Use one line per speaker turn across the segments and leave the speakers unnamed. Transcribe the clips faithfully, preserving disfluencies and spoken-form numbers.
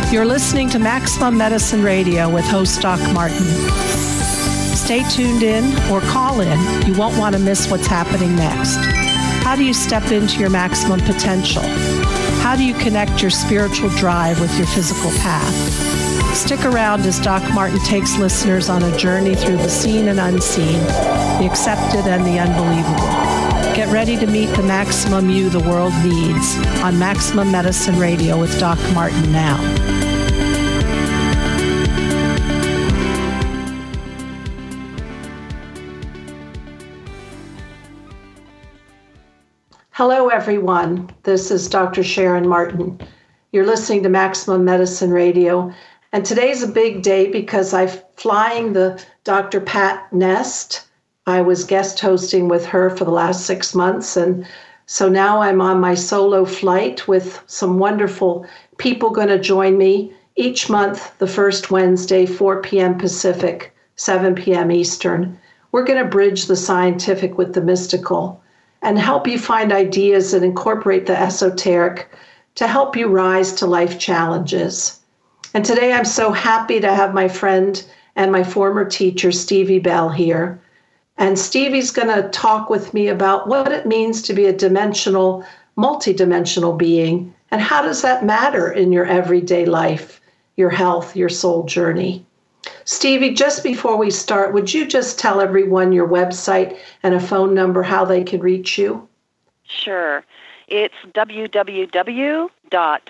You're listening to Maximum Medicine Radio with host Doc Martin. Stay tuned in or call in. You won't want to miss what's happening next. How do you step into your maximum potential? How do you connect your spiritual drive with your physical path? Stick around as Doc Martin takes listeners on a journey through the seen and unseen, the accepted and the unbelievable. Get ready to meet the maximum you the world needs on Maximum Medicine Radio with Doc Martin now. Hello, everyone. This is Doctor Sharon Martin. You're listening to Maximum Medicine Radio. And today's a big day because I'm flying the Doctor Pat Nest. I was guest hosting with her for the last six months. And so now I'm on my solo flight with some wonderful people going to join me each month, the first Wednesday, four p.m. Pacific, seven p.m. Eastern. We're going to bridge the scientific with the mystical and help you find ideas that incorporate the esoteric to help you rise to life challenges. And today I'm so happy to have my friend and my former teacher, Stevie Bell, here. And Stevie's going to talk with me about what it means to be a dimensional, multidimensional being, and how does that matter in your everyday life, your health, your soul journey. Stevie, just before we start, would you just tell everyone your website and a phone number, how they can reach you?
Sure. It's w w w dot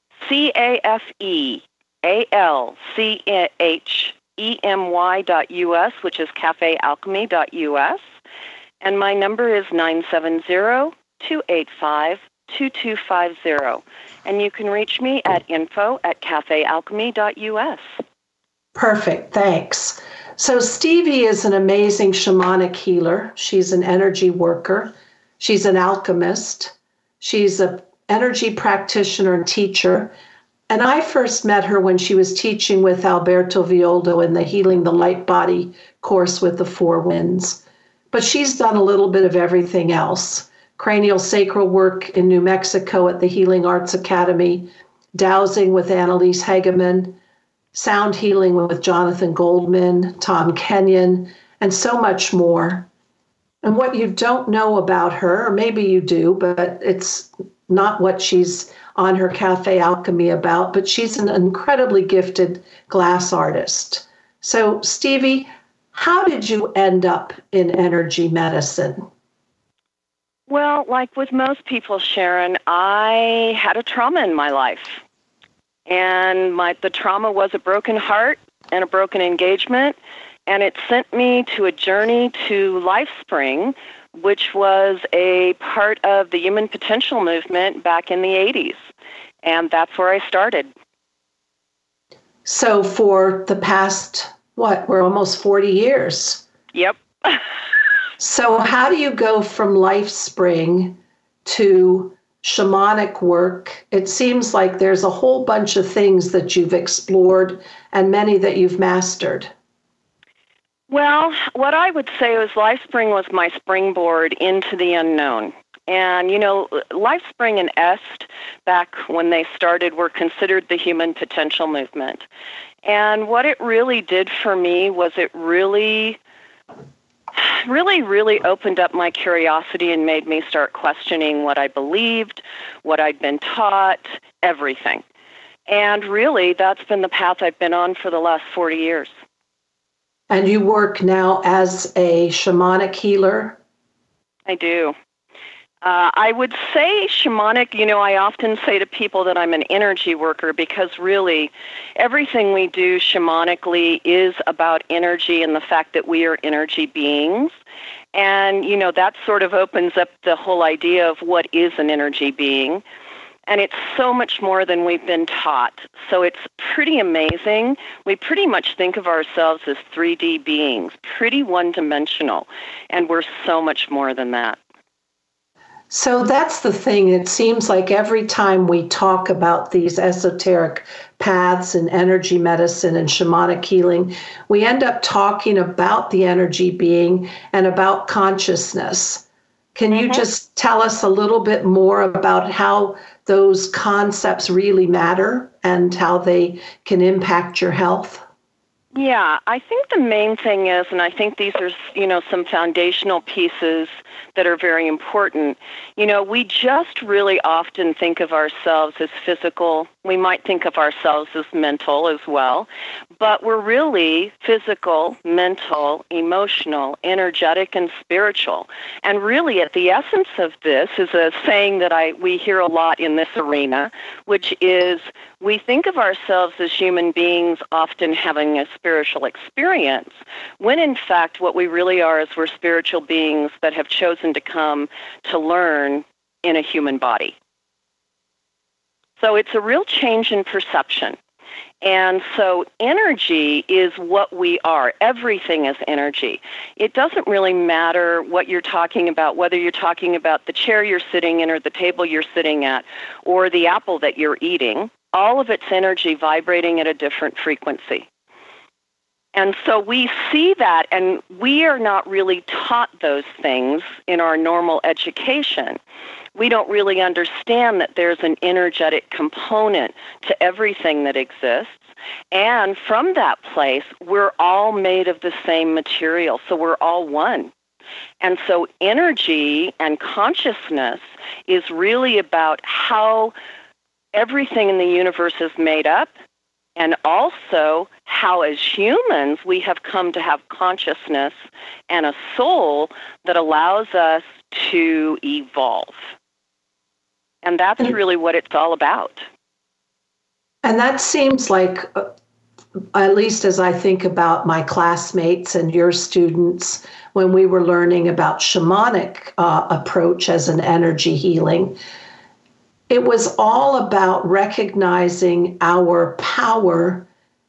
cafealchemy dot u s, which is cafe alchemy dot u s. And my number is nine seven zero, two eight five, two two five zero. And you can reach me at info at cafe alchemy dot u s.
Perfect, thanks. So Stevie is an amazing shamanic healer. She's an energy worker. She's an alchemist. She's an energy practitioner and teacher. And I first met her when she was teaching with Alberto Villoldo in the Healing the Light Body course with the Four Winds. But she's done a little bit of everything else. Cranial sacral work in New Mexico at the Healing Arts Academy, dowsing with Annalise Hageman, sound healing with Jonathan Goldman, Tom Kenyon, and so much more. And what you don't know about her, or maybe you do, but it's not what she's on her Cafe Alchemy about, but she's an incredibly gifted glass artist. So, Stevie, how did you end up in energy medicine?
Well, like with most people, Sharon, I had a trauma in my life. And my the trauma was a broken heart and a broken engagement, and it sent me to a journey to LifeSpring, which was a part of the Human Potential movement back in the eighties. And that's where I started.
So for the past, what, we're almost forty years.
Yep.
So how do you go from LifeSpring to shamanic work? It seems like there's a whole bunch of things that you've explored and many that you've mastered.
Well, what I would say was LifeSpring was my springboard into the unknown. And, you know, LifeSpring and EST, back when they started, were considered the Human Potential movement. And what it really did for me was it really... really, really opened up my curiosity and made me start questioning what I believed, what I'd been taught, everything. And really, that's been the path I've been on for the last forty years.
And you work now as a shamanic healer?
I do. Uh, I would say shamanic, you know, I often say to people that I'm an energy worker because really everything we do shamanically is about energy and the fact that we are energy beings. And, you know, that sort of opens up the whole idea of what is an energy being. And it's so much more than we've been taught. So it's pretty amazing. We pretty much think of ourselves as three D beings, pretty one-dimensional. And we're so much more than that.
So that's the thing. It seems like every time we talk about these esoteric paths and energy medicine and shamanic healing, we end up talking about the energy being and about consciousness. Can you
Mm-hmm.
just tell us a little bit more about how those concepts really matter and how they can impact your health?
Yeah, I think the main thing is, and I think these are, you know, some foundational pieces that are very important. You know, we just really often think of ourselves as physical. We might think of ourselves as mental as well, but we're really physical, mental, emotional, energetic, and spiritual. And really, at the essence of this is a saying that I we hear a lot in this arena, which is we think of ourselves as human beings often having a spiritual experience, when in fact what we really are is we're spiritual beings that have chosen to come to learn in a human body. So it's a real change in perception. And so energy is what we are. Everything is energy. It doesn't really matter what you're talking about, whether you're talking about the chair you're sitting in or the table you're sitting at or the apple that you're eating. All of it's energy vibrating at a different frequency. And so we see that, and we are not really taught those things in our normal education. We don't really understand that there's an energetic component to everything that exists. And from that place, we're all made of the same material, so we're all one. And so energy and consciousness is really about how everything in the universe is made up, and also how as humans we have come to have consciousness and a soul that allows us to evolve. And that's really what it's all about.
And that seems like, uh, at least as I think about my classmates and your students, when we were learning about shamanic uh, approach as an energy healing, it was all about recognizing our power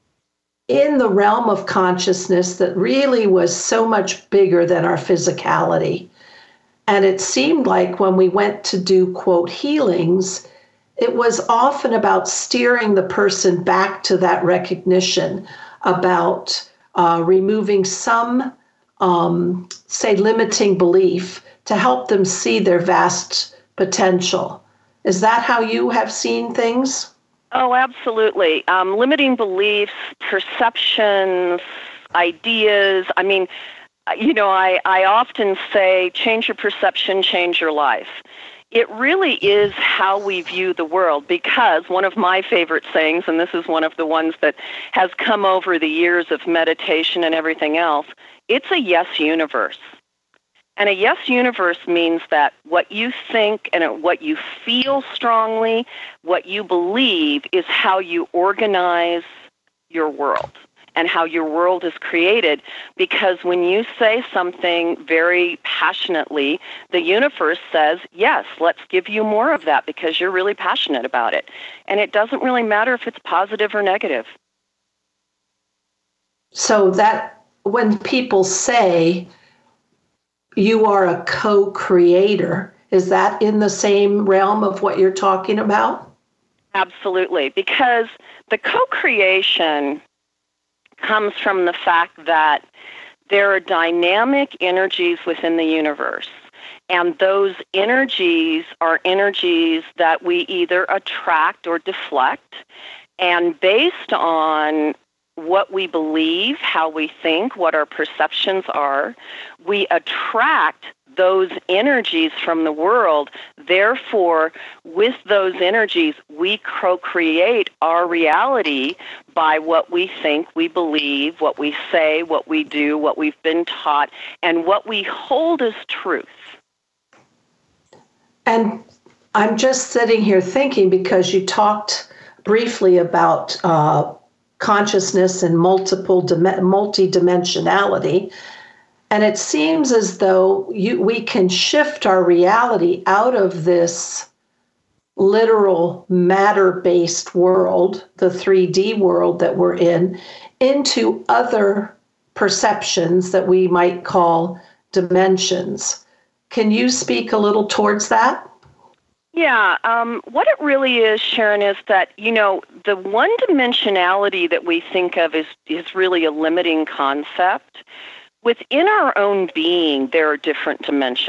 in the realm of consciousness that really was so much bigger than our physicality. And it seemed like when we went to do, quote, healings, it was often about steering the person back to that recognition, about uh, removing some, um, say, limiting belief to help them see their vast potential. Is that how you have seen things?
Oh, absolutely. Um, limiting beliefs, perceptions, ideas. I mean, you know, I, I often say, change your perception, change your life. It really is how we view the world, because one of my favorite sayings, and this is one of the ones that has come over the years of meditation and everything else, it's a yes universe. And a yes universe means that what you think and what you feel strongly, what you believe, is how you organize your world and how your world is created. Because when you say something very passionately, the universe says, yes, let's give you more of that because you're really passionate about it. And it doesn't really matter if it's positive or negative.
So that when people say you are a co-creator, is that in the same realm of what you're talking about? Absolutely,
because the co-creation comes from the fact that there are dynamic energies within the universe. And those energies are energies that we either attract or deflect. And based on what we believe, how we think, what our perceptions are, we attract those energies from the world. Therefore, with those energies, we co-create our reality by what we think, we believe, what we say, what we do, what we've been taught, and what we hold as truth.
And I'm just sitting here thinking, because you talked briefly about uh, consciousness and multiple dim- multi-dimensionality. And it seems as though you, we can shift our reality out of this literal matter-based world, the three D world that we're in, into other perceptions that we might call dimensions. Can you speak a little towards that?
Yeah, um, what it really is, Sharon, is that, you know, the one-dimensionality that we think of is, is really a limiting concept. Within our own being, there are different dimensions.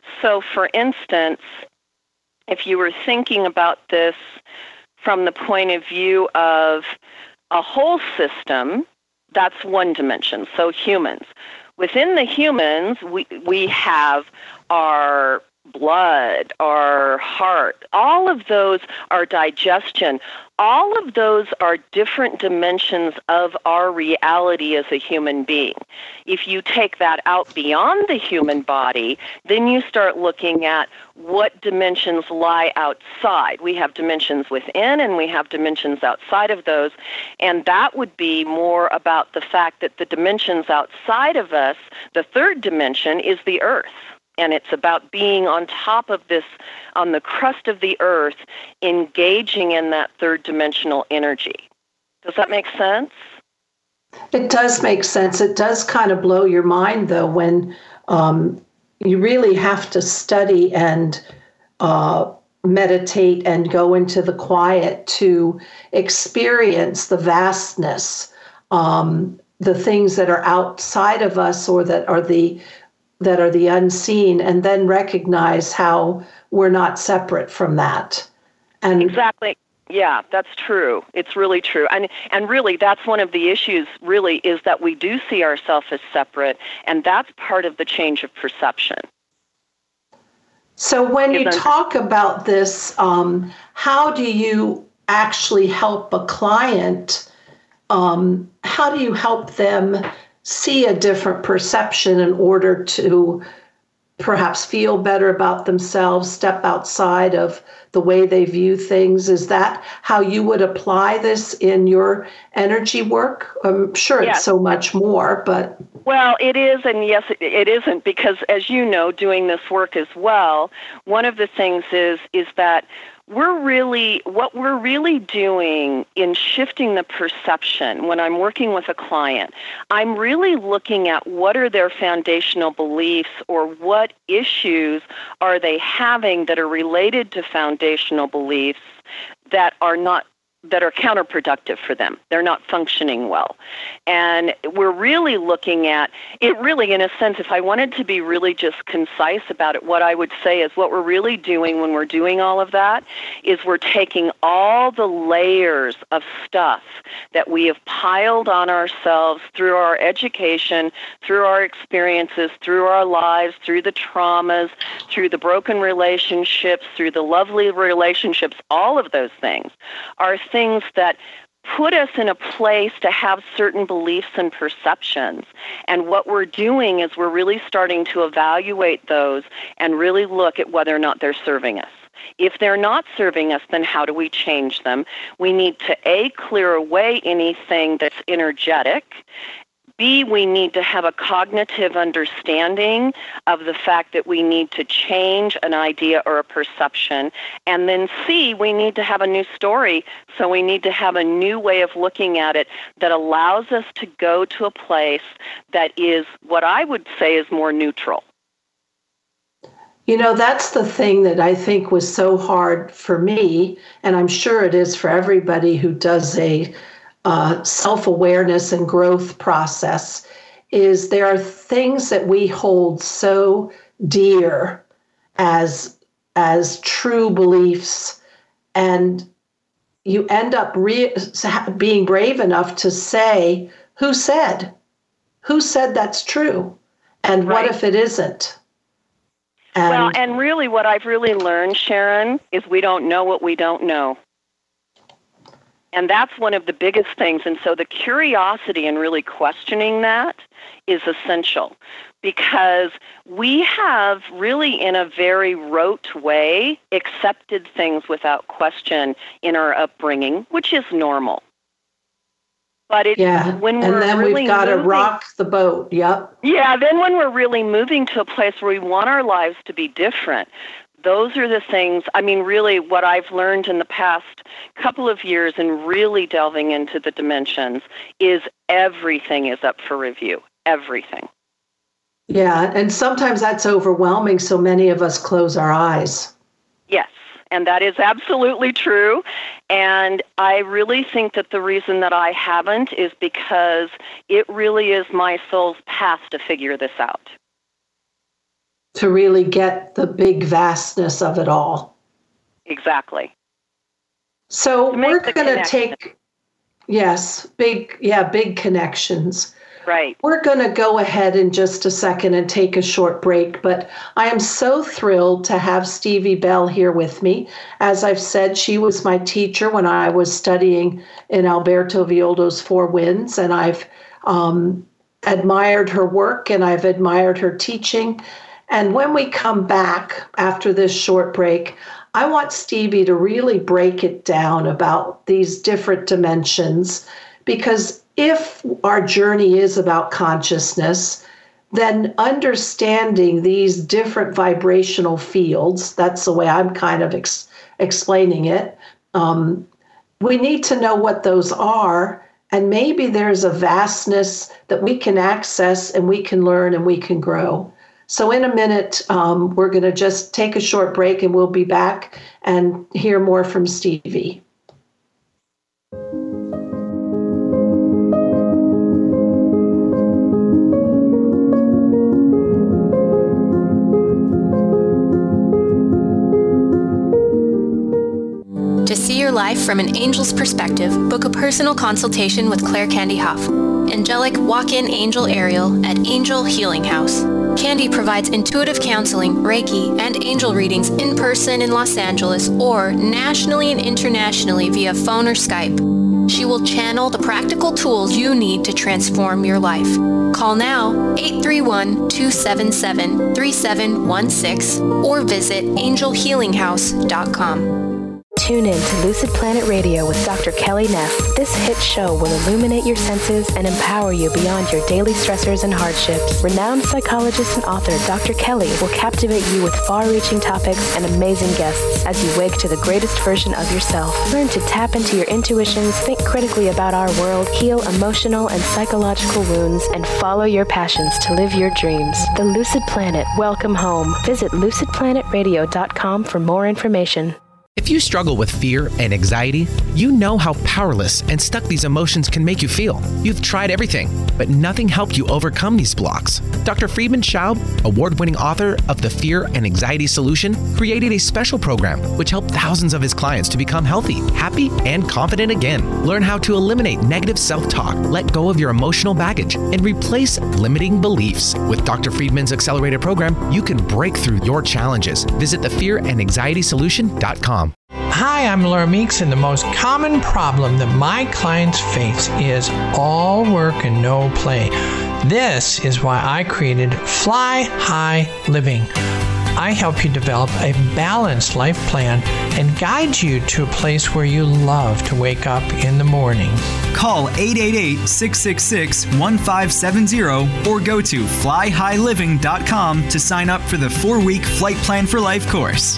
So, for instance, if you were thinking about this from the point of view of a whole system, that's one dimension, so humans. Within the humans, we, we have our blood, our heart, all of those are digestion. All of those are different dimensions of our reality as a human being. If you take that out beyond the human body, then you start looking at what dimensions lie outside. We have dimensions within and we have dimensions outside of those, and that would be more about the fact that the dimensions outside of us, the third dimension, is the earth. And it's about being on top of this, on the crust of the earth, engaging in that third dimensional energy. Does that make sense?
It does make sense. It does kind of blow your mind, though, when um, you really have to study and uh, meditate and go into the quiet to experience the vastness, um, the things that are outside of us or that are the that are the unseen, and then recognize how we're not separate from that. And
exactly. Yeah, that's true. It's really true. And and really, that's one of the issues, really, is that we do see ourselves as separate, and that's part of the change of perception.
So when you talk about this, um, how do you actually help a client? Um, how do you help them see a different perception in order to perhaps feel better about themselves, step outside of the way they view things? Is that how you would apply this in your energy work? I'm sure it's
yes.
so much more, but...
Well, it is, and yes, it isn't, because as you know, doing this work as well, one of the things is is that we're really, what we're really doing in shifting the perception when I'm working with a client, I'm really looking at what are their foundational beliefs or what issues are they having that are related to foundational beliefs that are not that are counterproductive for them. They're not functioning well. And we're really looking at it really, in a sense, if I wanted to be really just concise about it, what I would say is what we're really doing when we're doing all of that is we're taking all the layers of stuff that we have piled on ourselves through our education, through our experiences, through our lives, through the traumas, through the broken relationships, through the lovely relationships, all of those things are things that put us in a place to have certain beliefs and perceptions. And what we're doing is we're really starting to evaluate those and really look at whether or not they're serving us. If they're not serving us, then how do we change them? We need to, A, clear away anything that's energetic. B, we need to have a cognitive understanding of the fact that we need to change an idea or a perception. And then C, we need to have a new story. So we need to have a new way of looking at it that allows us to go to a place that is what I would say is more neutral.
You know, that's the thing that I think was so hard for me, and I'm sure it is for everybody who does a Uh, self-awareness and growth process, is there are things that we hold so dear as as true beliefs, and you end up re- being brave enough to say, who said? Who said that's true? And
right.
What if it isn't? And
well, and really what I've really learned, Sharon, is we don't know what we don't know. And that's one of the biggest things. And so the curiosity and really questioning that is essential, because we have really, in a very rote way, accepted things without question in our upbringing, which is normal. But it's
yeah,
when we're
and then
really
we've got to
moving,
rock the boat. Yep.
Yeah, then when we're really moving to a place where we want our lives to be different, those are the things, I mean, really what I've learned in the past couple of years and really delving into the dimensions is everything is up for review. Everything.
Yeah, and sometimes that's overwhelming, so many of us close our eyes.
Yes, and that is absolutely true. And I really think that the reason that I haven't is because it really is my soul's path to figure this out.
to really get the big vastness of it all.
Exactly.
So we're going to take, yes, big, yeah, big connections.
Right.
We're going to go ahead in just a second and take a short break, but I am so thrilled to have Stevie Bell here with me. As I've said, she was my teacher when I was studying in Alberto Violdo's Four Winds, and I've um, admired her work and I've admired her teaching. And when we come back after this short break, I want Stevie to really break it down about these different dimensions, because if our journey is about consciousness, then understanding these different vibrational fields, that's the way I'm kind of ex- explaining it, um, we need to know what those are, and maybe there's a vastness that we can access and we can learn and we can grow. So in a minute, um, we're going to just take a short break and we'll be back and hear more from Stevie.
To see your life from an angel's perspective, book a personal consultation with Claire Candy Huff, angelic walk-in angel Ariel at Angel Healing House. Candy provides intuitive counseling, Reiki, and angel readings in person in Los Angeles or nationally and internationally via phone or Skype. She will channel the practical tools you need to transform your life. Call now, eight three one, two seven seven, three seven one six, or visit angel healing house dot com.
Tune in to Lucid Planet Radio with Doctor Kelly Neff. This hit show will illuminate your senses and empower you beyond your daily stressors and hardships. Renowned psychologist and author Doctor Kelly will captivate you with far-reaching topics and amazing guests as you wake to the greatest version of yourself. Learn to tap into your intuitions, think critically about our world, heal emotional and psychological wounds, and follow your passions to live your dreams. The Lucid Planet, welcome home. Visit lucid planet radio dot com for more information.
If you struggle with fear and anxiety, you know how powerless and stuck these emotions can make you feel. You've tried everything, but nothing helped you overcome these blocks. Doctor Friedemann Schaub, award-winning author of The Fear and Anxiety Solution, created a special program which helped thousands of his clients to become healthy, happy, and confident again. Learn how to eliminate negative self-talk, let go of your emotional baggage, and replace limiting beliefs. With Doctor Friedman's accelerated program, you can break through your challenges. Visit the fear and anxiety solution dot com.
Hi, I'm Laura Meeks, and the most common problem that my clients face is all work and no play. This is why I created Fly High Living. I help you develop a balanced life plan and guide you to a place where you love to wake up in the morning.
Call eight eight eight, six six six, one five seven zero or go to fly high living dot com to sign up for the four-week Flight Plan for Life course.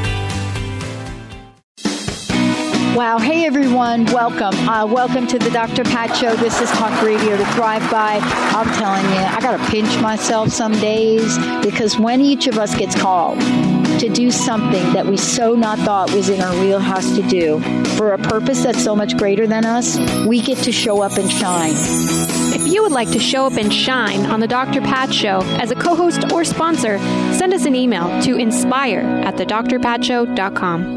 Wow. Hey, everyone. Welcome. Uh, welcome to the Doctor Pat Show. This is Talk Radio to Thrive By. I'm telling you, I got to pinch myself some days, because when each of us gets called to do something that we so not thought was in our wheelhouse to do for a purpose that's so much greater than us, we get to show up and shine.
If you would like to show up and shine on the Doctor Pat Show as a co-host or sponsor, send us an email to inspire at the dr pat show dot com.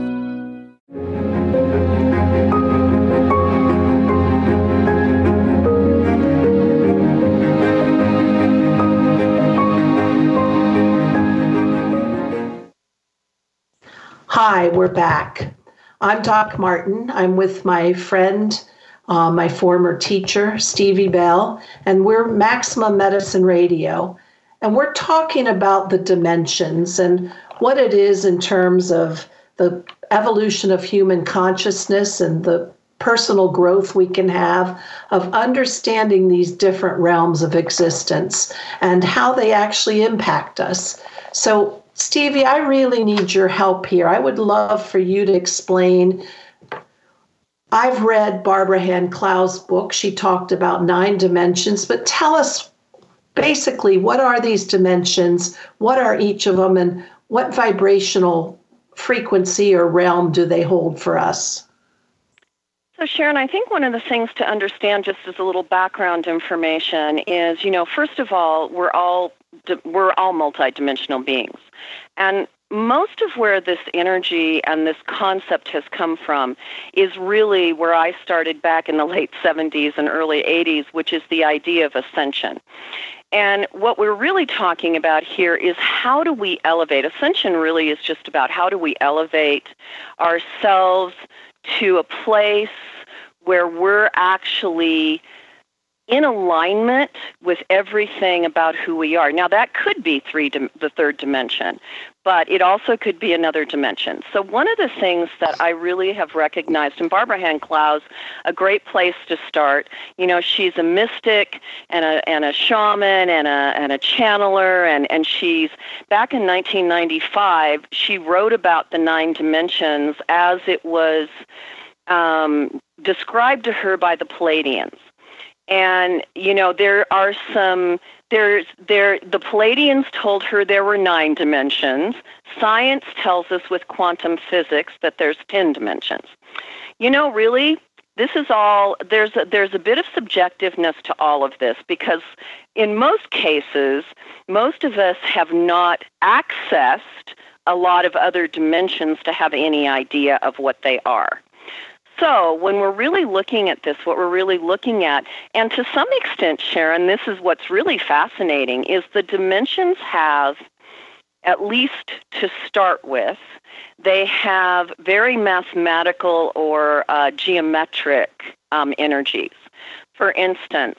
Hi, we're back. I'm Doc Martin. I'm with my friend, uh, my former teacher, Stevie Bell, and we're Maximum Medicine Radio. And we're talking about the dimensions and what it is in terms of the evolution of human consciousness and the personal growth we can have of understanding these different realms of existence and how they actually impact us. So Stevie, I really need your help here. I would love for you to explain. I've read Barbara Hand Clow's book. She talked about nine dimensions, but tell us basically, what are these dimensions? What are each of them? And what vibrational frequency or realm do they hold for us?
So, Sharon, I think one of the things to understand, just as a little background information, is, you know, first of all, we're all we're all multidimensional beings. And most of where this energy and this concept has come from is really where I started back in the late seventies and early eighties, which is the idea of ascension. And what we're really talking about here is how do we elevate? Ascension really is just about how do we elevate ourselves to a place where we're actually in alignment with everything about who we are. Now, that could be three, the third dimension, but it also could be another dimension. So one of the things that I really have recognized, and Barbara Ann Clow's a great place to start. You know, she's a mystic and a and a shaman and a and a channeler, and, and she's, back in nineteen ninety-five, she wrote about the nine dimensions as it was um, described to her by the Pleiadians. And, you know, there are some, there's, there, the Pleiadians told her there were nine dimensions. Science tells us with quantum physics that there's ten dimensions. You know, really, this is all, there's a, there's a bit of subjectiveness to all of this, because in most cases, most of us have not accessed a lot of other dimensions to have any idea of what they are. So when we're really looking at this, what we're really looking at, and to some extent, Sharon, this is what's really fascinating, is the dimensions have, at least to start with, they have very mathematical or uh, geometric um, energies. For instance,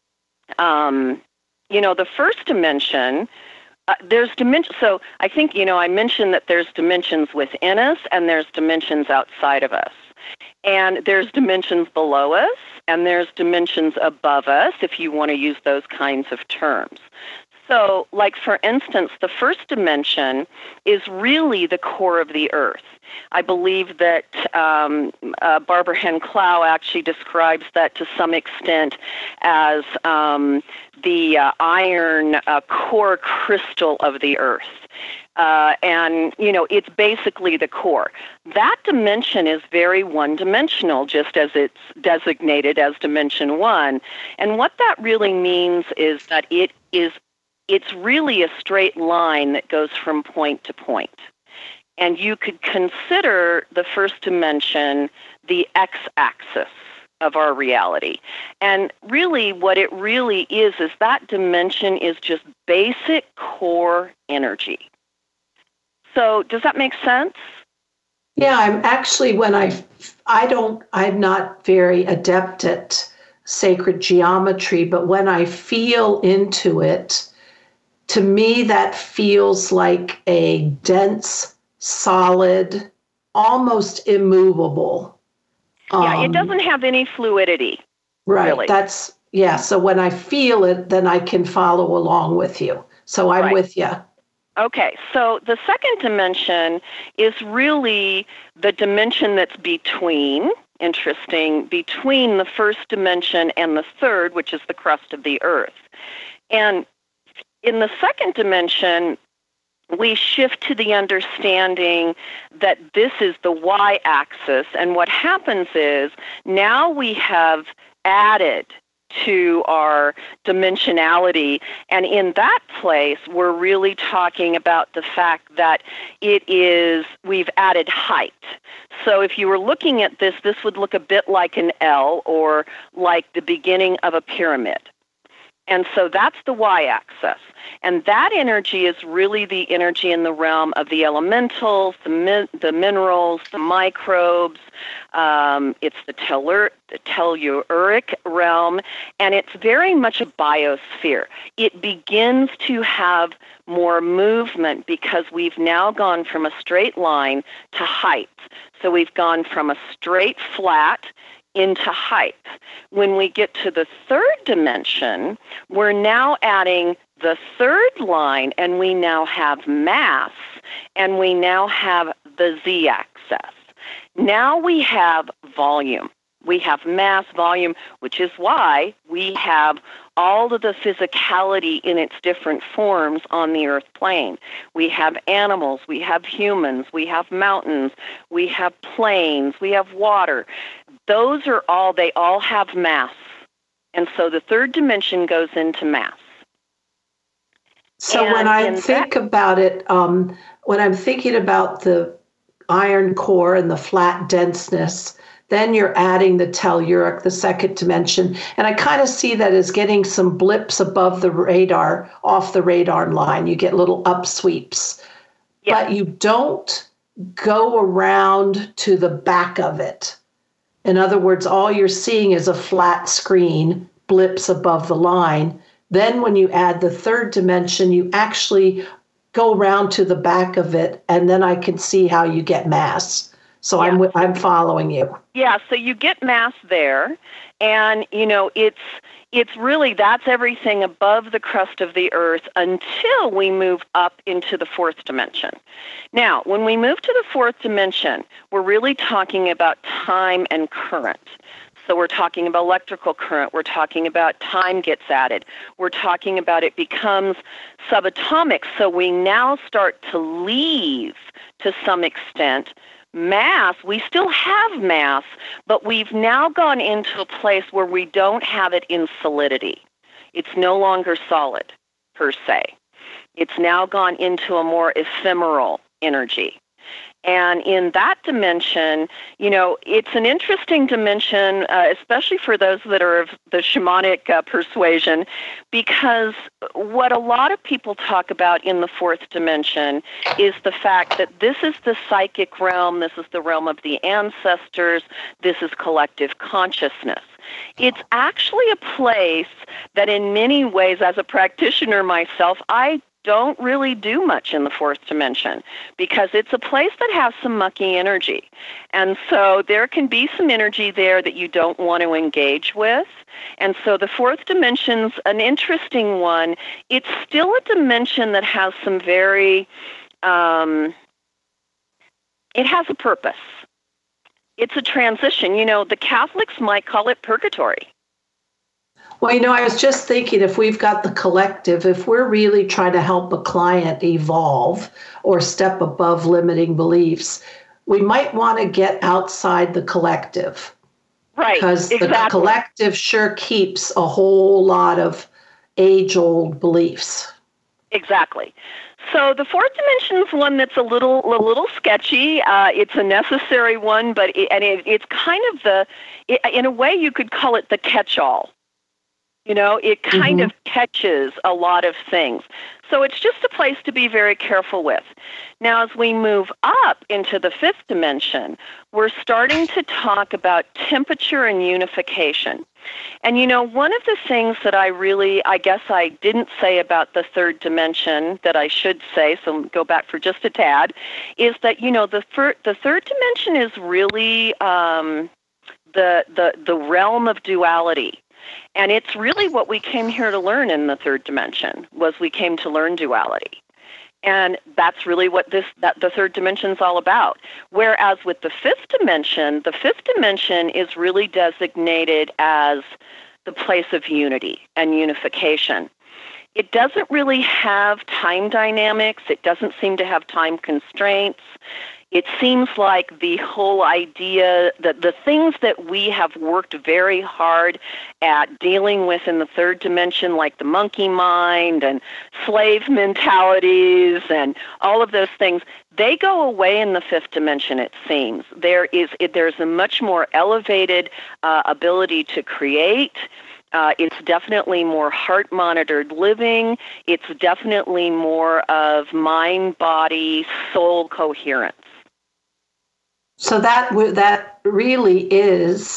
um, you know, the first dimension, Uh, there's dimension. So I think, you know, I mentioned that there's dimensions within us and there's dimensions outside of us. And there's dimensions below us and there's dimensions above us, if you want to use those kinds of terms. So, like, for instance, the first dimension is really the core of the earth. I believe that um, uh, Barbara Ann Clow actually describes that to some extent as um, the uh, iron uh, core crystal of the earth. Uh, and, you know, it's basically the core. That dimension is very one-dimensional, just as it's designated as dimension one. And what that really means is that it is it's really a straight line that goes from point to point. And you could consider the first dimension the x-axis of our reality. And really what it really is, is that dimension is just basic core energy. So does that make sense?
Yeah, I'm actually, when I, I don't, I'm not very adept at sacred geometry, but when I feel into it, to me, that feels like a dense, solid, almost immovable. Um,
yeah, it doesn't have any fluidity.
Right.
Really.
That's, yeah. So when I feel it, then I can follow along with you. So I'm
right.
with you.
Okay. So the second dimension is really the dimension that's between, interesting, between the first dimension and the third, which is the crust of the earth. And in the second dimension, we shift to the understanding that this is the y-axis, and what happens is now we have added to our dimensionality, and in that place, we're really talking about the fact that it is, we've added height. So if you were looking at this, this would look a bit like an L or like the beginning of a pyramid. And so that's the y-axis. And that energy is really the energy in the realm of the elementals, the, min- the minerals, the microbes. Um, it's the, tellur- the telluric realm, and it's very much a biosphere. It begins to have more movement because we've now gone from a straight line to height. So we've gone from a straight flat into height. When we get to the third dimension, we're now adding the third line, and we now have mass, and we now have the z-axis. Now we have volume. We have mass, volume, which is why we have all of the physicality in its different forms on the earth plane. We have animals, we have humans, we have mountains, we have plains, we have water. Those are all, they all have mass. And so the third dimension goes into mass.
So
And
when I
in
think
that-
about it, um, when I'm thinking about the iron core and the flat denseness, then you're adding the telluric, the second dimension. And I kind of see that as getting some blips above the radar, off the radar line. You get little upsweeps,
Yeah.
but you don't go around to the back of it. In other words, all you're seeing is a flat screen, blips above the line. Then when you add the third dimension, you actually go around to the back of it, and then I can see how you get mass. So
Yeah.
I'm I'm following you.
Yeah, so you get mass there, and you know it's it's really that's everything above the crust of the earth until we move up into the fourth dimension. Now, when we move to the fourth dimension, we're really talking about time and current. So we're talking about electrical current. We're talking about time gets added. We're talking about it becomes subatomic. So we now start to leave, to some extent, mass. We still have mass, but we've now gone into a place where we don't have it in solidity. It's no longer solid, per se. It's now gone into a more ephemeral energy. And in that dimension, you know, it's an interesting dimension, uh, especially for those that are of the shamanic uh, persuasion, because what a lot of people talk about in the fourth dimension is the fact that this is the psychic realm, this is the realm of the ancestors, this is collective consciousness. It's actually a place that in many ways, as a practitioner myself, I don't really do much in the fourth dimension because it's a place that has some mucky energy. And so there can be some energy there that you don't want to engage with. And so the fourth dimension's an interesting one. It's still a dimension that has some very, um, it has a purpose. It's a transition. You know, the Catholics might call it purgatory.
Well, you know, I was just thinking if we've got the collective, if we're really trying to help a client evolve or step above limiting beliefs, we might want to get outside the collective.
Right,
Because
exactly.
the collective sure keeps a whole lot of age-old beliefs.
Exactly. So the fourth dimension is one that's a little a little sketchy. Uh, it's a necessary one, but it, and it, it's kind of the, it, in a way, you could call it the catch-all. You know, it kind
Mhm.
of catches a lot of things. So it's just a place to be very careful with. Now, as we move up into the fifth dimension, we're starting to talk about temperature and unification. And, you know, one of the things that I really, I guess I didn't say about the third dimension that I should say, so go back for just a tad, is that, you know, the, fir- the third dimension is really um, the, the, the realm of duality. And it's really what we came here to learn in the third dimension, was we came to learn duality. And that's really what this that the third dimension is all about. Whereas with the fifth dimension, the fifth dimension is really designated as the place of unity and unification. It doesn't really have time dynamics. It doesn't seem to have time constraints. It seems like the whole idea that the things that we have worked very hard at dealing with in the third dimension, like the monkey mind and slave mentalities and all of those things, they go away in the fifth dimension, it seems. There is, it, there's a much more elevated uh, ability to create. Uh, it's definitely more heart-monitored living. It's definitely more of mind, body, soul coherence.
So that w- that really is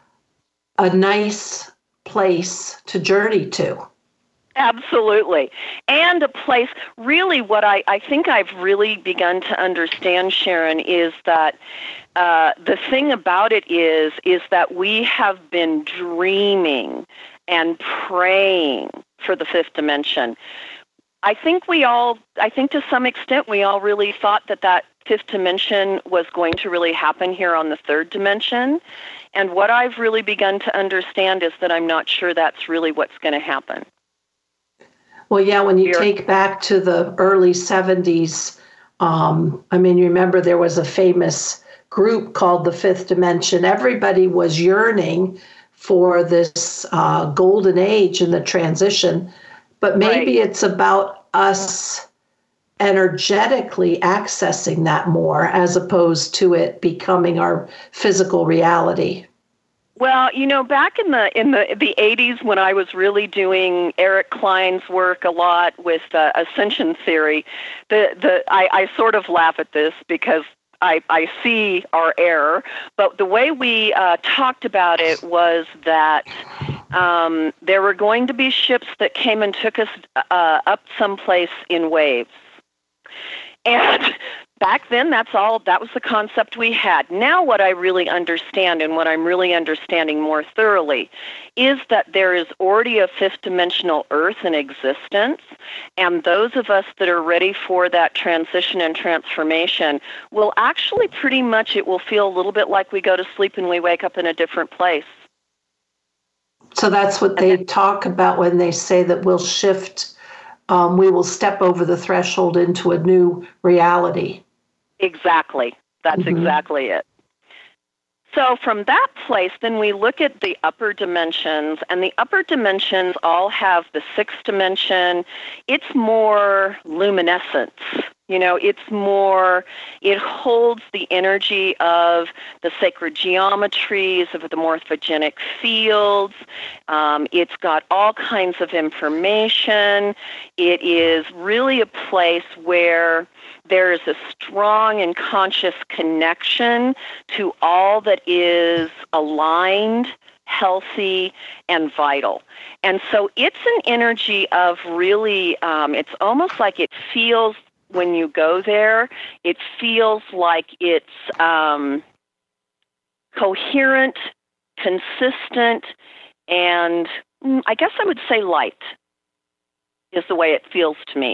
a nice place to journey to.
Absolutely. And a place, really what I, I think I've really begun to understand, Sharon, is that uh, the thing about it is, is that we have been dreaming and praying for the fifth dimension. I think we all, I think to some extent, we all really thought that that fifth dimension was going to really happen here on the third dimension. And what I've really begun to understand is that I'm not sure that's really what's going to happen.
Well, yeah, when you take back to the early seventies, um, I mean, you remember there was a famous group called the Fifth Dimension. Everybody was yearning for this uh, golden age and the transition. But maybe
Right.
it's about us energetically accessing that more as opposed to it becoming our physical reality?
Well, you know, back in the in the the eighties, when I was really doing Eric Klein's work a lot with uh, ascension theory, the the I, I sort of laugh at this because I, I see our error. But the way we uh, talked about it was that um, there were going to be ships that came and took us uh, up someplace in waves. And back then, that's all, that was the concept we had. Now what I really understand, and what I'm really understanding more thoroughly, is that there is already a fifth dimensional Earth in existence, and those of us that are ready for that transition and transformation will actually pretty much, it will feel a little bit like we go to sleep and we wake up in a different place.
So that's what they talk about when they say that we'll shift, um, we will step over the threshold into a new reality.
Exactly. That's mm-hmm. exactly it. So from that place, then we look at the upper dimensions, and the upper dimensions all have the sixth dimension. It's more luminescence. You know, it's more, it holds the energy of the sacred geometries, of the morphogenic fields. Um, it's got all kinds of information. It is really a place where there is a strong and conscious connection to all that is aligned, healthy, and vital. And so it's an energy of really, um, it's almost like it feels, when you go there, it feels like it's um, coherent, consistent, and mm, I guess I would say light is the way it feels to me.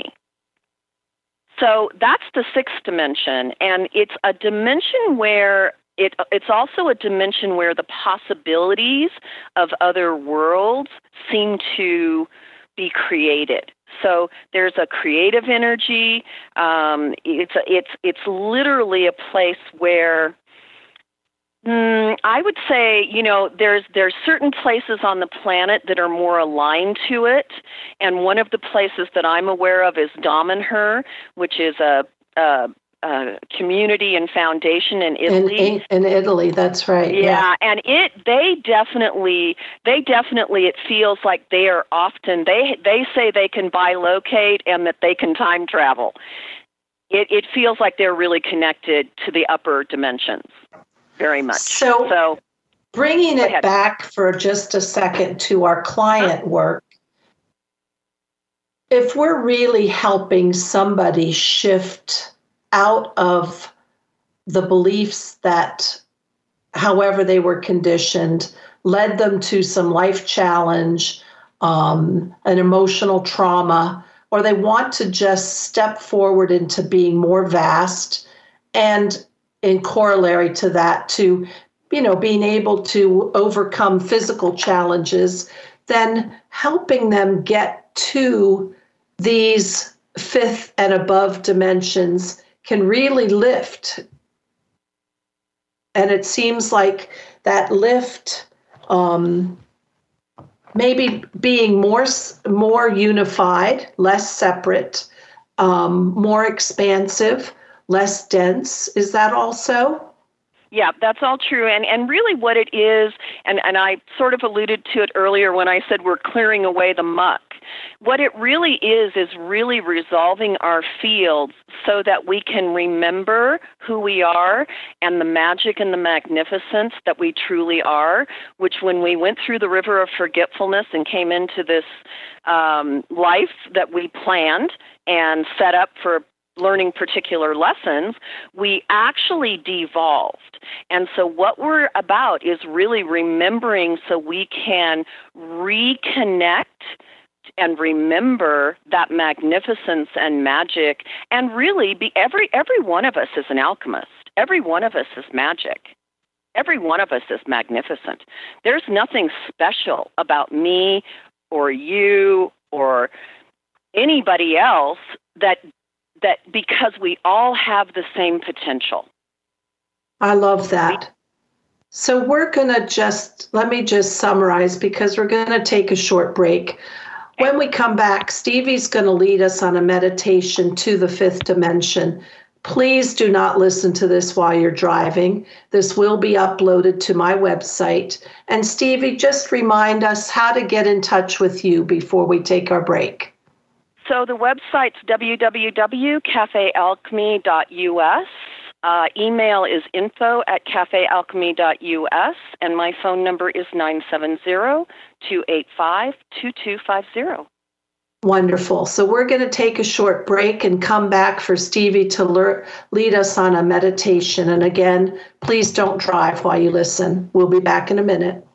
So that's the sixth dimension, and it's a dimension where it, it's also a dimension where the possibilities of other worlds seem to be created. So there's a creative energy. Um, it's a, it's it's literally a place where mm, I would say, you know, there's there's certain places on the planet that are more aligned to it, and one of the places that I'm aware of is Damanhur, which is a, a Uh, community and foundation in Italy.
In, in Italy, that's right.
Yeah,
yeah,
and it they definitely they definitely it feels like they are often they they say they can bilocate and that they can time travel. It it feels like they're really connected to the upper dimensions, very much.
So,
so
bringing it back for just a second to our client work. If we're really helping somebody shift out of the beliefs that, however they were conditioned, led them to some life challenge, um, an emotional trauma, or they want to just step forward into being more vast, and in corollary to that, to, you know, being able to overcome physical challenges, then helping them get to these fifth and above dimensions can really lift. And it seems like that lift, um, maybe being more more unified, less separate, um, more expansive, less dense. Is that also?
Yeah, that's all true. And and really what it is, and, and I sort of alluded to it earlier when I said we're clearing away the muck. What it really is, is really resolving our fields so that we can remember who we are and the magic and the magnificence that we truly are, which when we went through the river of forgetfulness and came into this um, life that we planned and set up for learning particular lessons, we actually devolved. And so what we're about is really remembering so we can reconnect and remember that magnificence and magic, and really be every every one of us is an alchemist. Every one of us is magic. Every one of us is magnificent. There's nothing special about me or you or anybody else that that because we all have the same potential.
I love that. So we're going to just, let me just summarize because we're going to take a short break. When we come back, Stevie's going to lead us on a meditation to the fifth dimension. Please do not listen to this while you're driving. This will be uploaded to my website. And Stevie, just remind us how to get in touch with you before we take our break.
So the website's w w w dot cafe alchemy dot u s. Uh, email is info at cafe alchemy dot u s, and my phone number is nine seven zero, two eight five, two two five zero.
Wonderful. So we're going to take a short break and come back for Stevie to lear- lead us on a meditation. And again, please don't drive while you listen. We'll be back in a minute.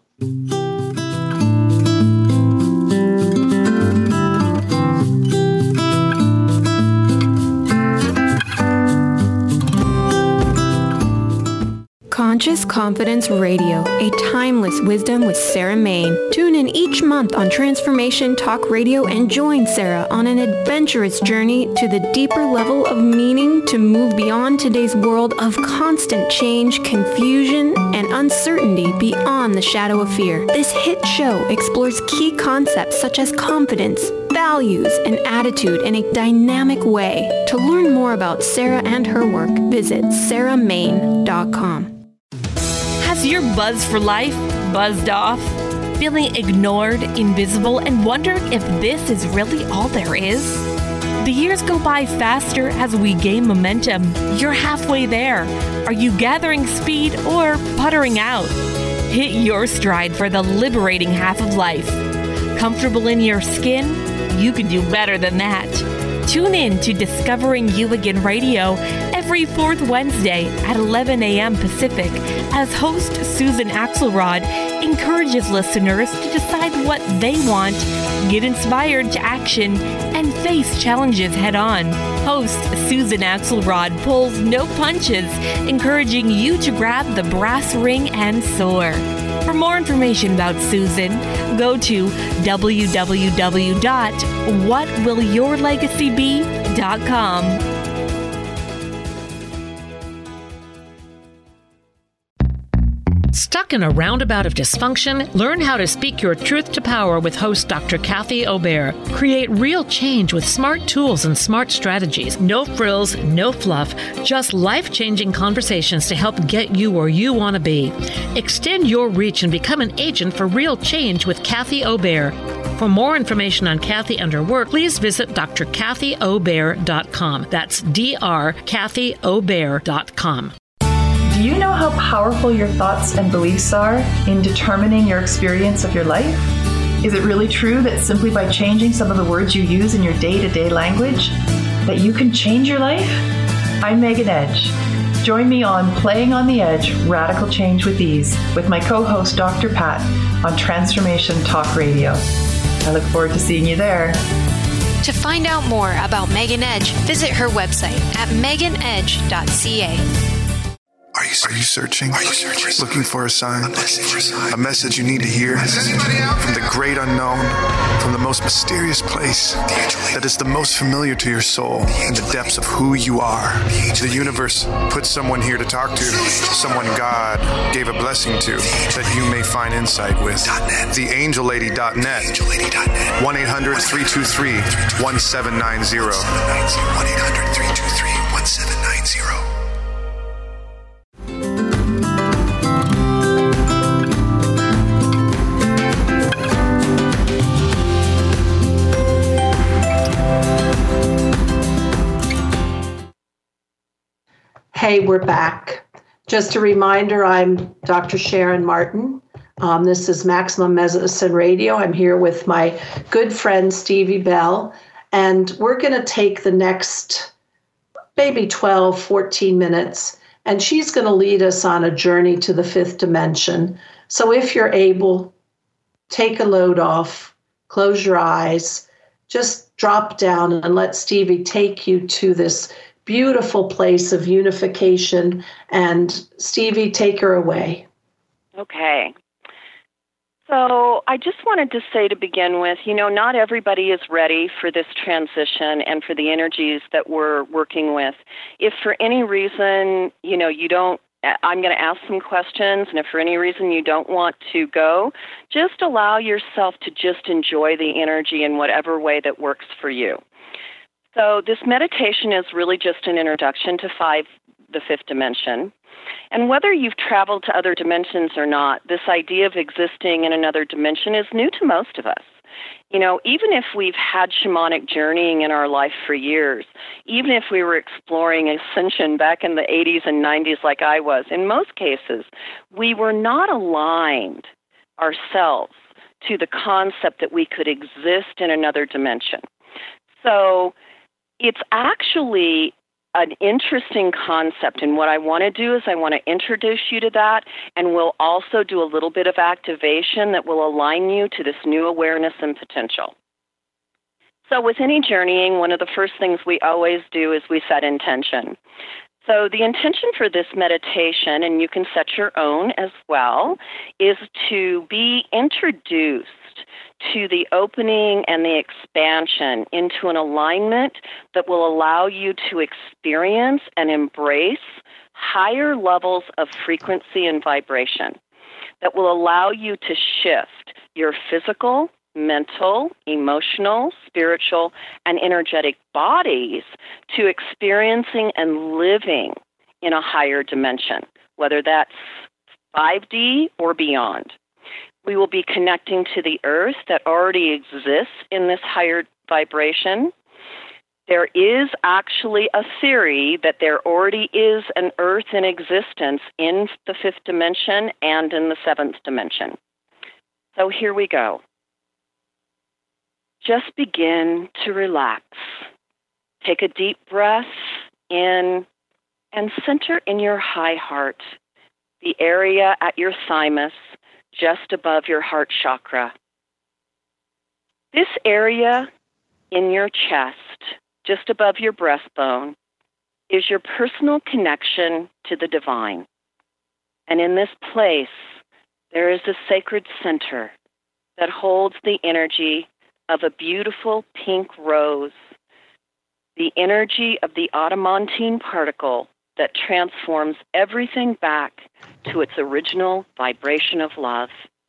Conscious Confidence Radio, a timeless wisdom with Sarah Main. Tune in each month on Transformation Talk Radio and join Sarah on an adventurous journey to the deeper level of meaning to move beyond today's world of constant change, confusion, and uncertainty beyond the shadow of fear. This hit show explores key concepts such as confidence, values, and attitude in a dynamic way. To learn more about Sarah and her work, visit sarah main dot com.
Has your buzz for life buzzed off? Feeling ignored, invisible, and wondering if this is really all there is? The years go by faster as we gain momentum. You're halfway there. Are you gathering speed or puttering out? Hit your stride for the liberating half of life. Comfortable in your skin? You can do better than that. Tune in to Discovering You Again Radio every fourth Wednesday at eleven a.m. Pacific as host Susan Axelrod encourages listeners to decide what they want, get inspired to action, and face challenges head on. Host Susan Axelrod pulls no punches, encouraging you to grab the brass ring and soar. For more information about Susan, go to w w w dot what will your legacy be dot com.
Stuck in a roundabout of dysfunction? Learn how to speak your truth to power with host Doctor Kathy Obear. Create real change with smart tools and smart strategies. No frills, no fluff, just life-changing conversations to help get you where you want to be. Extend your reach and become an agent for real change with Kathy Obear. For more information on Kathy and her work, please visit d r kathy obear dot com. That's D R kathy obear dot com.
Do you know how powerful your thoughts and beliefs are in determining your experience of your life? Is it really true that simply by changing some of the words you use in your day-to-day language, that you can change your life? I'm Megan Edge. Join me on Playing on the Edge, Radical Change with Ease, with my co-host Doctor Pat on Transformation Talk Radio. I look forward to seeing you there.
To find out more about Megan Edge, visit her website at megan edge dot c a.
Are you, are you searching? Are you searching? Looking for a sign? A message, a message you need to hear from the great unknown, from the most mysterious place that is the most familiar to your soul in the depths of who you are. The universe put someone here to talk to, someone God gave a blessing to, that you may find insight with. the angel lady dot net. one eight hundred three two three one seven nine zero. one eight hundred three two three one seven nine zero.
Hey, we're back. Just a reminder, I'm Doctor Sharon Martin. Um, this is Maximum Medicine Radio. I'm here with my good friend, Stevie Bell, and we're going to take the next maybe twelve, fourteen minutes, and she's going to lead us on a journey to the fifth dimension. So if you're able, take a load off, close your eyes, just drop down and let Stevie take you to this beautiful place of unification. And Stevie, take her away.
Okay. So I just wanted to say to begin with, you know, not everybody is ready for this transition and for the energies that we're working with. If for any reason, you know, you don't I'm going to ask some questions, and if for any reason you don't want to go, just allow yourself to just enjoy the energy in whatever way that works for you. So this meditation is really just an introduction to five, the fifth dimension. And whether you've traveled to other dimensions or not, this idea of existing in another dimension is new to most of us. You know, even if we've had shamanic journeying in our life for years, even if we were exploring ascension back in the eighties and nineties like I was, in most cases, we were not aligned ourselves to the concept that we could exist in another dimension. So it's actually an interesting concept, and what I want to do is I want to introduce you to that, and we'll also do a little bit of activation that will align you to this new awareness and potential. So with any journeying, one of the first things we always do is we set intention. So the intention for this meditation, and you can set your own as well, is to be introduced to the opening and the expansion into an alignment that will allow you to experience and embrace higher levels of frequency and vibration, that will allow you to shift your physical, mental, emotional, spiritual, and energetic bodies to experiencing and living in a higher dimension, whether that's five D or beyond. We will be connecting to the earth that already exists in this higher vibration. There is actually a theory that there already is an earth in existence in the fifth dimension and in the seventh dimension. So here we go. Just begin to relax. Take a deep breath in and center in your high heart, the area at your thymus, just above your heart chakra. This area in your chest, just above your breastbone, is your personal connection to the divine. And in this place, there is a sacred center that holds the energy of a beautiful pink rose, the energy of the adamantine particle that transforms everything back to its original vibration of love.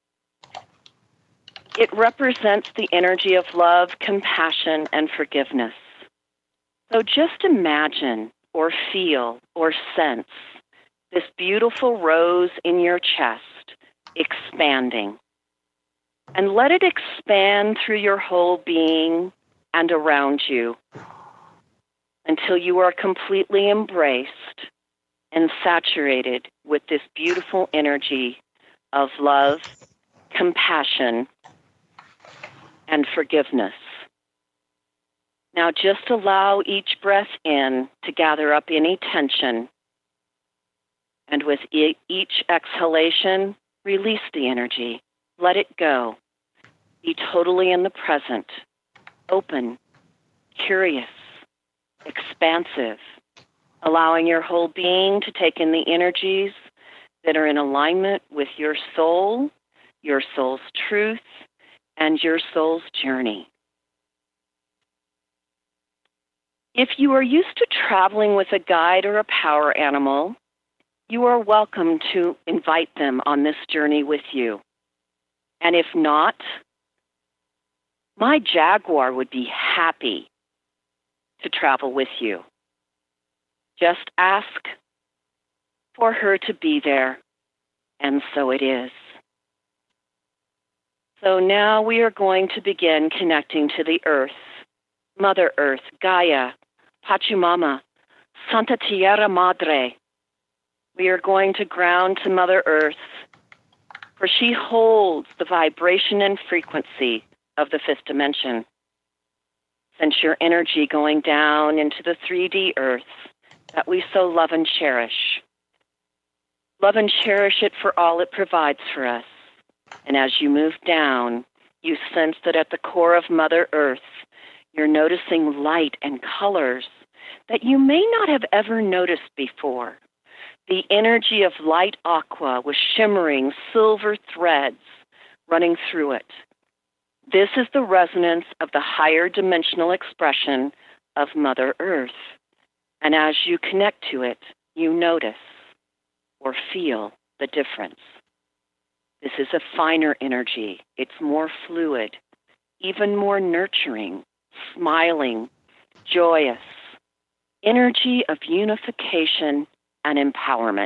It represents the energy of love, compassion, and forgiveness. So just imagine or feel or sense this beautiful rose in your chest expanding. And let it expand through your whole being and around you until you are completely embraced and saturated with this beautiful energy of love, compassion, and forgiveness. Now just allow each breath in to gather up any tension, and with e- each exhalation, release the energy. Let it go. Be totally in the present, open, curious, expansive, allowing your whole being to take in the energies that are in alignment with your soul, your soul's truth, and your soul's journey. If you are used to traveling with a guide or a power animal, you are welcome to invite them on this journey with you. And if not, my jaguar would be happy to travel with you. Just ask for her to be there, and so it is. So now we are going to begin connecting to the earth, Mother Earth, Gaia, Pachamama, Santa Tierra Madre. We are going to ground to Mother Earth, for she holds the vibration and frequency of the fifth dimension. Sense your energy going down into the three D earth that we so love and cherish. Love and cherish it for all it provides for us. And as you move down, you sense that at the core of Mother Earth, you're noticing light and colors that you may not have ever noticed before. The energy of light aqua with shimmering silver threads running through it. This is the resonance of the higher dimensional expression of Mother Earth. And as you connect to it, you notice. or feel the difference. This is a finer energy. It's more fluid, even more nurturing, smiling, joyous, energy of unification and empowerment.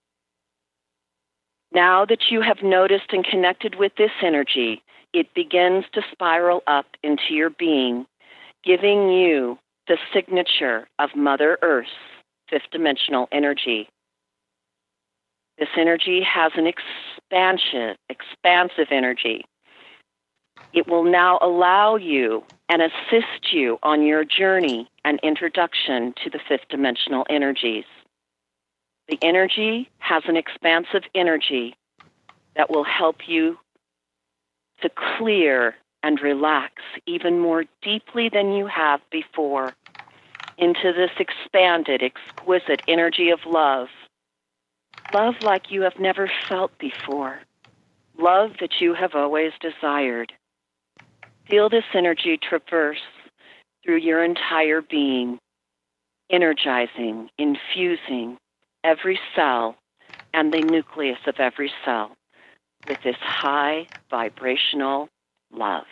Now that you have noticed and connected with this energy, it begins to spiral up into your being, giving you the signature of Mother Earth's fifth dimensional energy. This energy has an expansive, expansive energy. It will now allow you and assist you on your journey and introduction to the fifth dimensional energies. The energy has an expansive energy that will help you to clear and relax even more deeply than you have before into this expanded, exquisite energy of love. Love like you have never felt before. Love that you have always desired. Feel this energy traverse through your entire being, energizing, infusing every cell and the nucleus of every cell with this high vibrational love.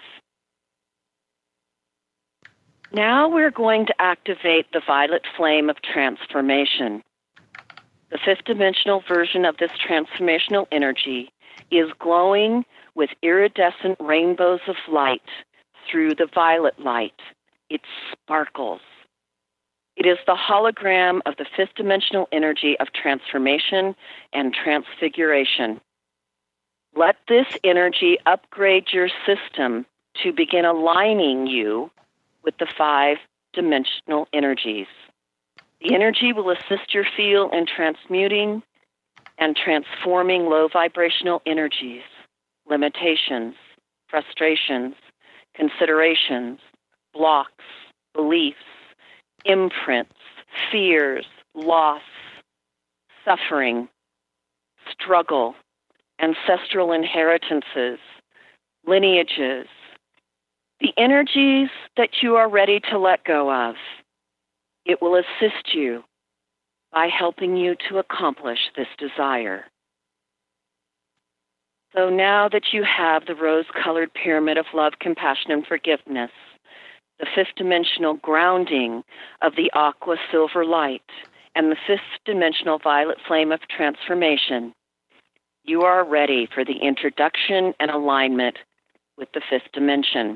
Now we're going to activate the violet flame of transformation. The fifth dimensional version of this transformational energy is glowing with iridescent rainbows of light through the violet light. It sparkles. It is the hologram of the fifth dimensional energy of transformation and transfiguration. Let this energy upgrade your system to begin aligning you with the five dimensional energies. The energy will assist your field in transmuting and transforming low vibrational energies, limitations, frustrations, considerations, blocks, beliefs, imprints, fears, loss, suffering, struggle, ancestral inheritances, lineages, the energies that you are ready to let go of. It will assist you by helping you to accomplish this desire. So now that you have the rose-colored pyramid of love, compassion, and forgiveness, the fifth dimensional grounding of the aqua silver light, and the fifth dimensional violet flame of transformation, you are ready for the introduction and alignment with the fifth dimension.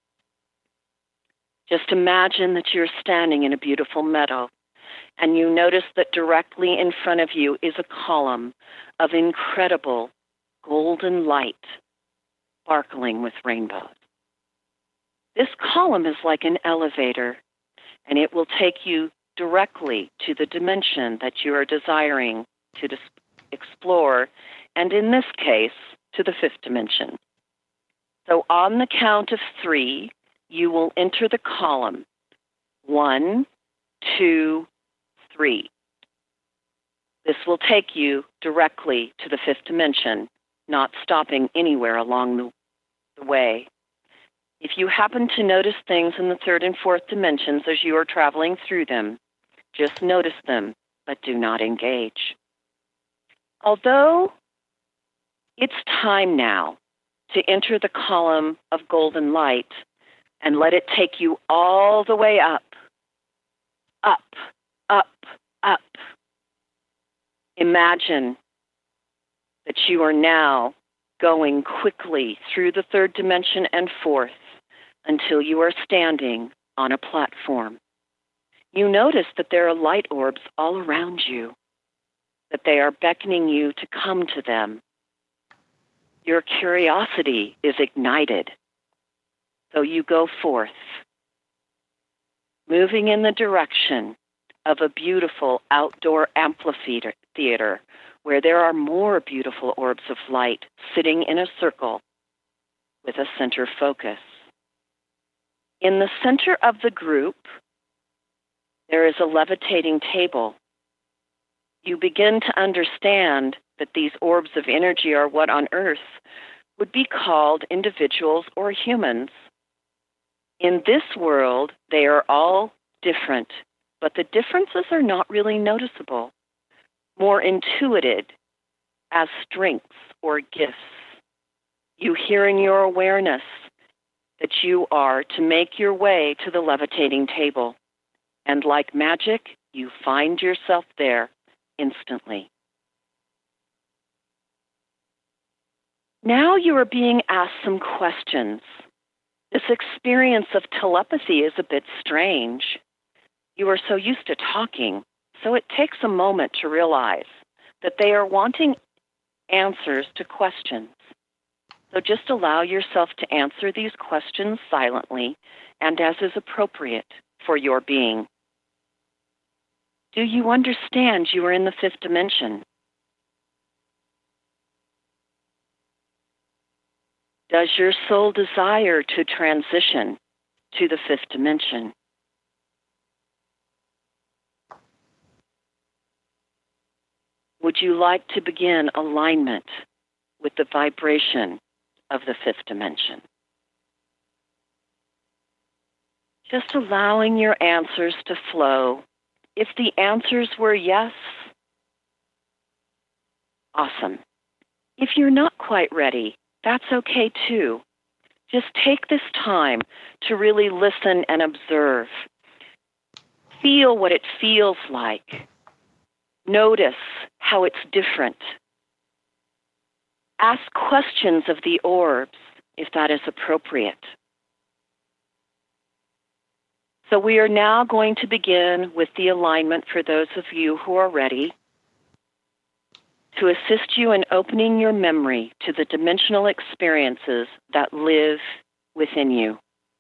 Just imagine that you're standing in a beautiful meadow, and you notice that directly in front of you is a column of incredible golden light sparkling with rainbows. This column is like an elevator, and it will take you directly to the dimension that you are desiring to dis- explore, and in this case, to the fifth dimension. So on the count of three, you will enter the column. One, two, three. This will take you directly to the fifth dimension, not stopping anywhere along the, the way. If you happen to notice things in the third and fourth dimensions as you are traveling through them, just notice them, but do not engage. Although it's time now to enter the column of golden light and let it take you all the way up, up, up, up. Imagine that you are now going quickly through the third dimension and fourth until you are standing on a platform. You notice that there are light orbs all around you, that they are beckoning you to come to them. Your curiosity is ignited, so you go forth, moving in the direction of a beautiful outdoor amphitheater where there are more beautiful orbs of light sitting in a circle with a center focus. In the center of the group, there is a levitating table. You begin to understand that these orbs of energy are what on Earth would be called individuals or humans. In this world, they are all different, but the differences are not really noticeable. more intuited as strengths or gifts. You hear in your awareness that you are to make your way to the levitating table. And like magic, you find yourself there instantly. Now you are being asked some questions. This experience of telepathy is a bit strange. You are so used to talking, so it takes a moment to realize that they are wanting answers to questions. So just allow yourself to answer these questions silently and as is appropriate for your being. Do you understand you are in the fifth dimension? Does your soul desire to transition to the fifth dimension? Would you like to begin alignment with the vibration of the fifth dimension? Just allowing your answers to flow. If the answers were yes, awesome. If you're not quite ready, that's okay too. Just take this time to really listen and observe. Feel what it feels like. Notice how it's different. Ask questions of the orbs if that is appropriate. So we are now going to begin with the alignment for those of you who are ready, to assist you in opening your memory to the dimensional experiences that live within you.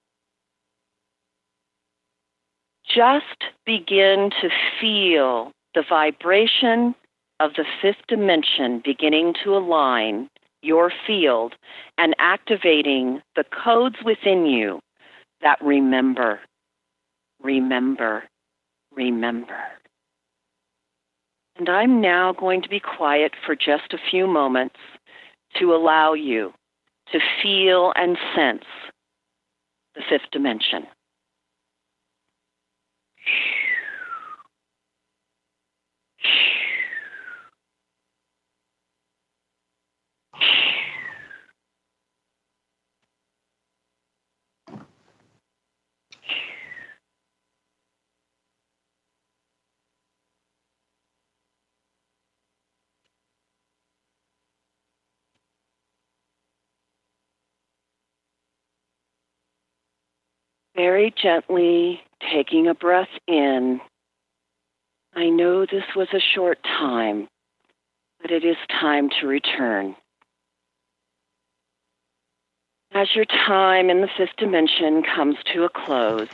Just begin to feel the vibration of the fifth dimension beginning to align your field and activating the codes within you that remember, remember, remember. And I'm now going to be quiet for just a few moments to allow you to feel and sense the fifth dimension. Very gently taking a breath in. I know this was a short time, but it is time to return. As your time in the fifth dimension comes to a close,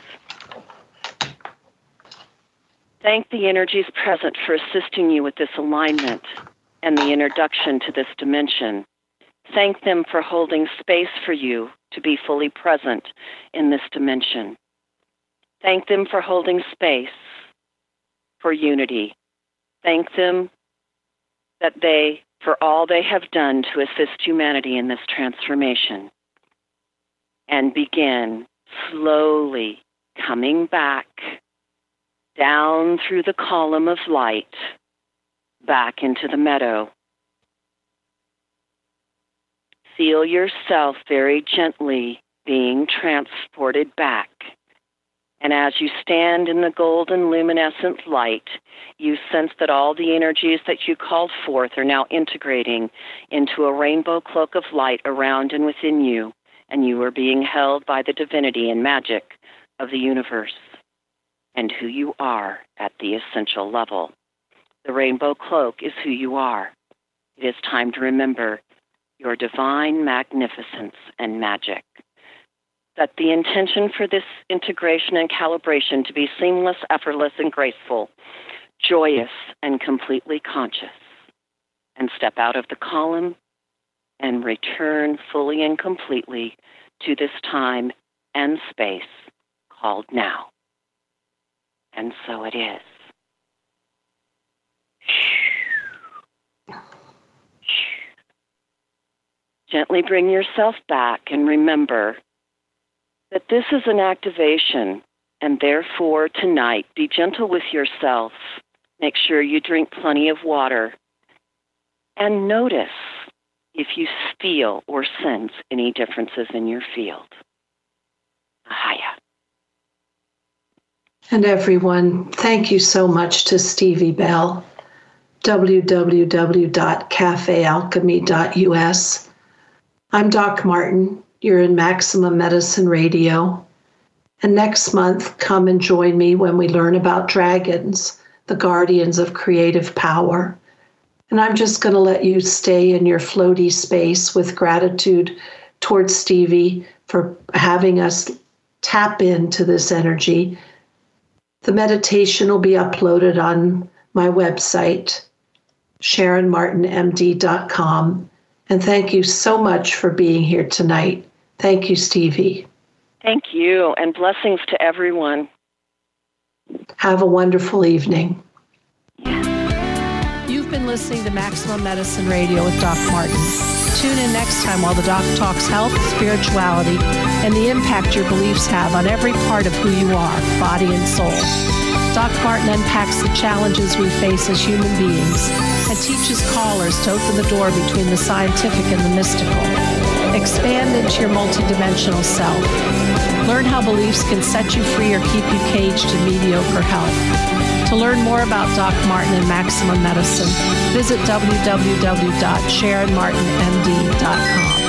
thank the energies present for assisting you with this alignment and the introduction to this dimension. Thank them for holding space for you to be fully present in this dimension. Thank them for holding space for unity. Thank them that they, for all they have done to assist humanity in this transformation. And begin slowly coming back down through the column of light, back into the meadow. Feel yourself very gently being transported back. And as you stand in the golden luminescent light, you sense that all the energies that you called forth are now integrating into a rainbow cloak of light around and within you, and you are being held by the divinity and magic of the universe and who you are at the essential level. The rainbow cloak is who you are. It is time to remember your divine magnificence and magic. That the intention for this integration and calibration to be seamless, effortless, and graceful, joyous, and completely conscious. And step out of the column and return fully and completely to this time and space called now. And so it is. Gently bring yourself back and remember that this is an activation, and therefore tonight be gentle with yourself. Make sure you drink plenty of water. And notice if you feel or sense any differences in your field. Ahaya.
And everyone, thank you so much to Stevie Bell. w w w dot cafe alchemy dot u s. I'm Doc Martin. You're in Maximum Medicine Radio. And next month, come and join me when we learn about dragons, the guardians of creative power. And I'm just going to let you stay in your floaty space with gratitude towards Stevie for having us tap into this energy. The meditation will be uploaded on my website, sharon martin m d dot com. And thank you so much for being here tonight. Thank you, Stevie.
Thank you, and blessings to everyone.
Have a wonderful evening.
You've been listening to Maximum Medicine Radio with Doc Martin. Tune in next time while the doc talks health, spirituality, and the impact your beliefs have on every part of who you are, body and soul. Doc Martin unpacks the challenges we face as human beings and teaches callers to open the door between the scientific and the mystical. Expand into your multidimensional self. Learn how beliefs can set you free or keep you caged in mediocre health. To learn more about Doc Martin and Maximum Medicine, visit w w w dot sharon martin m d dot com.